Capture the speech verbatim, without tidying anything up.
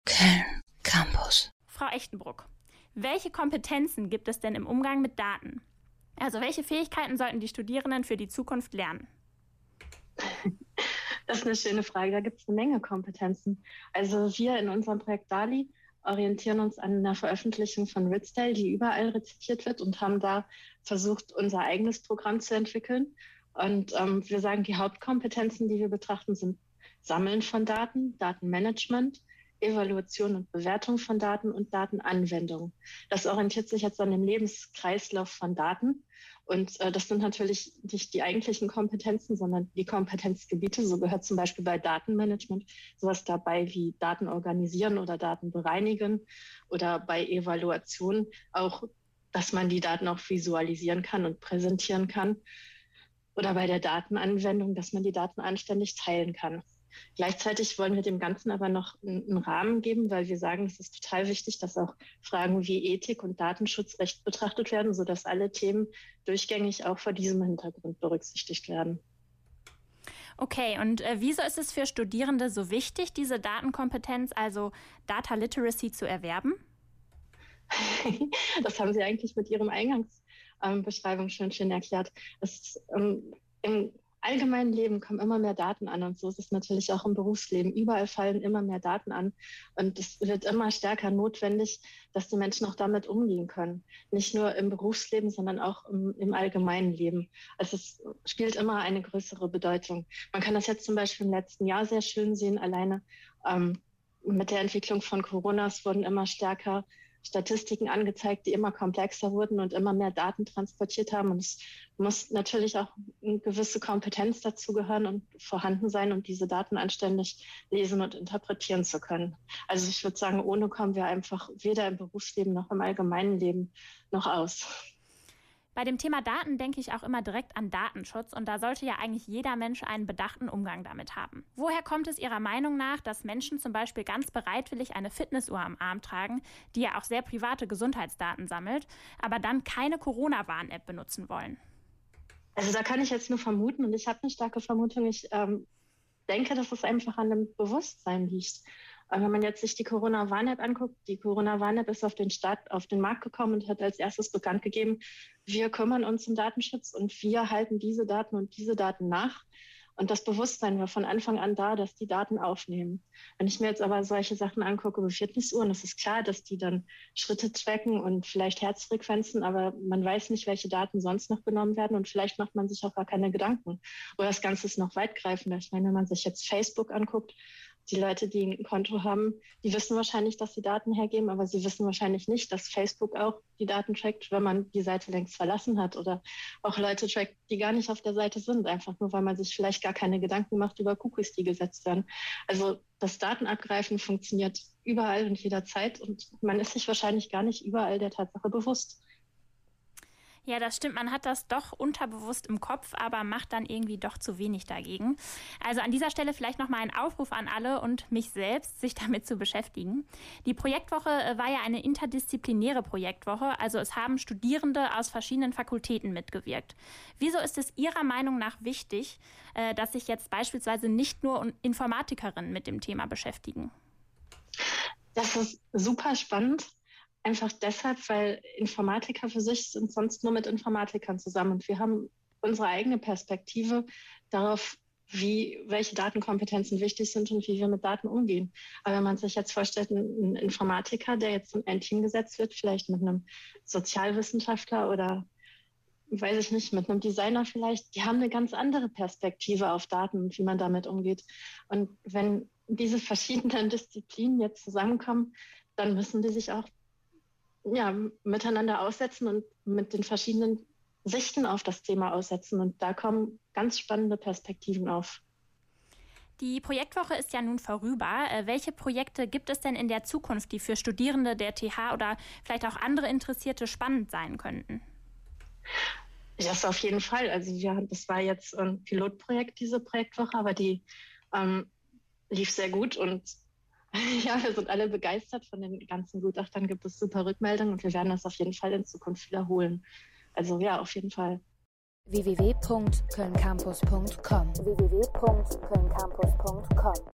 Köln Campus. Frau Echtenbruck, welche Kompetenzen gibt es denn im Umgang mit Daten? Also welche Fähigkeiten sollten die Studierenden für die Zukunft lernen? Das ist eine schöne Frage. Da gibt es eine Menge Kompetenzen. Also wir in unserem Projekt DALI orientieren uns an einer Veröffentlichung von Ridsdale, die überall rezitiert wird, und haben da versucht, unser eigenes Programm zu entwickeln. Und ähm, wir sagen, die Hauptkompetenzen, die wir betrachten, sind Sammeln von Daten, Datenmanagement, Evaluation und Bewertung von Daten und Datenanwendung. Das orientiert sich jetzt an dem Lebenskreislauf von Daten. Und äh, das sind natürlich nicht die eigentlichen Kompetenzen, sondern die Kompetenzgebiete. So gehört zum Beispiel bei Datenmanagement sowas dabei wie Daten organisieren oder Daten bereinigen, oder bei Evaluation auch, dass man die Daten auch visualisieren kann und präsentieren kann, oder bei der Datenanwendung, dass man die Daten anständig teilen kann. Gleichzeitig wollen wir dem Ganzen aber noch einen Rahmen geben, weil wir sagen, es ist total wichtig, dass auch Fragen wie Ethik und Datenschutzrecht betrachtet werden, sodass alle Themen durchgängig auch vor diesem Hintergrund berücksichtigt werden. Okay, und äh, wieso ist es für Studierende so wichtig, diese Datenkompetenz, also Data Literacy, zu erwerben? Das haben Sie eigentlich mit Ihrem Eingangsbeschreibung ähm, schon schön erklärt. Es, ähm, im allgemeinen Leben kommen immer mehr Daten an, und so ist es natürlich auch im Berufsleben. Überall fallen immer mehr Daten an, und es wird immer stärker notwendig, dass die Menschen auch damit umgehen können. Nicht nur im Berufsleben, sondern auch im, im allgemeinen Leben. Also es spielt immer eine größere Bedeutung. Man kann das jetzt zum Beispiel im letzten Jahr sehr schön sehen. Alleine ähm, mit der Entwicklung von Corona, es wurden immer stärker Statistiken angezeigt, die immer komplexer wurden und immer mehr Daten transportiert haben. Und es muss natürlich auch eine gewisse Kompetenz dazu gehören und vorhanden sein, um diese Daten anständig lesen und interpretieren zu können. Also ich würde sagen, ohne kommen wir einfach weder im Berufsleben noch im allgemeinen Leben noch aus. Bei dem Thema Daten denke ich auch immer direkt an Datenschutz, und da sollte ja eigentlich jeder Mensch einen bedachten Umgang damit haben. Woher kommt es Ihrer Meinung nach, dass Menschen zum Beispiel ganz bereitwillig eine Fitnessuhr am Arm tragen, die ja auch sehr private Gesundheitsdaten sammelt, aber dann keine Corona-Warn-App benutzen wollen? Also da kann ich jetzt nur vermuten, und ich habe eine starke Vermutung. Ich ähm, denke, dass es einfach an dem Bewusstsein liegt. Wenn man jetzt sich die Corona-Warn-App anguckt, die Corona-Warn-App ist auf den Start, auf den Markt gekommen und hat als erstes bekannt gegeben, wir kümmern uns um Datenschutz und wir halten diese Daten und diese Daten nach. Und das Bewusstsein war von Anfang an da, dass die Daten aufnehmen. Wenn ich mir jetzt aber solche Sachen angucke wie Fitnessuhren, ist es klar, dass die dann Schritte tracken und vielleicht Herzfrequenzen, aber man weiß nicht, welche Daten sonst noch genommen werden, und vielleicht macht man sich auch gar keine Gedanken. Oder das Ganze ist noch weitgreifender. Ich meine, wenn man sich jetzt Facebook anguckt, die Leute, die ein Konto haben, die wissen wahrscheinlich, dass sie Daten hergeben, aber sie wissen wahrscheinlich nicht, dass Facebook auch die Daten trackt, wenn man die Seite längst verlassen hat, oder auch Leute trackt, die gar nicht auf der Seite sind, einfach nur, weil man sich vielleicht gar keine Gedanken macht über Cookies, die gesetzt werden. Also das Datenabgreifen funktioniert überall und jederzeit, und man ist sich wahrscheinlich gar nicht überall der Tatsache bewusst. Ja, das stimmt. Man hat das doch unterbewusst im Kopf, aber macht dann irgendwie doch zu wenig dagegen. Also an dieser Stelle vielleicht nochmal ein Aufruf an alle und mich selbst, sich damit zu beschäftigen. Die Projektwoche war ja eine interdisziplinäre Projektwoche, also es haben Studierende aus verschiedenen Fakultäten mitgewirkt. Wieso ist es Ihrer Meinung nach wichtig, dass sich jetzt beispielsweise nicht nur Informatikerinnen mit dem Thema beschäftigen? Das ist super spannend. Einfach deshalb, weil Informatiker für sich sind sonst nur mit Informatikern zusammen, und wir haben unsere eigene Perspektive darauf, wie, welche Datenkompetenzen wichtig sind und wie wir mit Daten umgehen. Aber wenn man sich jetzt vorstellt, ein Informatiker, der jetzt in ein Team gesetzt wird, vielleicht mit einem Sozialwissenschaftler oder, weiß ich nicht, mit einem Designer vielleicht, die haben eine ganz andere Perspektive auf Daten und wie man damit umgeht. Und wenn diese verschiedenen Disziplinen jetzt zusammenkommen, dann müssen die sich auch ja, miteinander aussetzen und mit den verschiedenen Sichten auf das Thema aussetzen. Und da kommen ganz spannende Perspektiven auf. Die Projektwoche ist ja nun vorüber. Welche Projekte gibt es denn in der Zukunft, die für Studierende der T H oder vielleicht auch andere Interessierte spannend sein könnten? Das auf jeden Fall. Also wir, das war jetzt ein Pilotprojekt, diese Projektwoche, aber die ähm, lief sehr gut, und ja, wir sind alle begeistert von den ganzen Gutachtern, gibt es super Rückmeldungen, und wir werden das auf jeden Fall in Zukunft wiederholen. Also ja, auf jeden Fall. w w w punkt köln campus punkt com w w w punkt köln campus punkt com